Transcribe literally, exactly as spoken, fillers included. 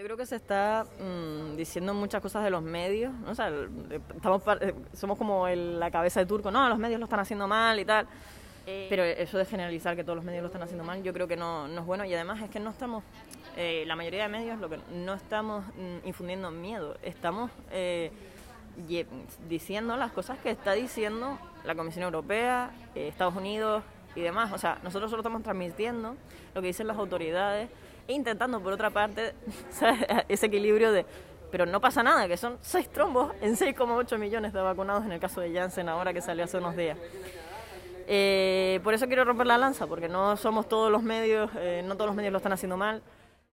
creo que se está mmm, diciendo muchas cosas de los medios, ¿no? O sea, estamos, somos como el, la cabeza de turco, no, los medios lo están haciendo mal y tal, eh, pero eso de generalizar que todos los medios lo están haciendo mal, yo creo que no, no es bueno, y además es que no estamos, eh, la mayoría de medios lo que no estamos mmm, infundiendo miedo, estamos eh, diciendo las cosas que está diciendo la Comisión Europea, eh, Estados Unidos y demás. O sea, nosotros solo estamos transmitiendo lo que dicen las autoridades e intentando, por otra parte, ¿sabes?, ese equilibrio de, pero no pasa nada, que son seis trombos en seis coma ocho millones de vacunados en el caso de Janssen ahora que salió hace unos días. Eh, por eso quiero romper la lanza, porque no somos todos los medios, eh, no todos los medios lo están haciendo mal.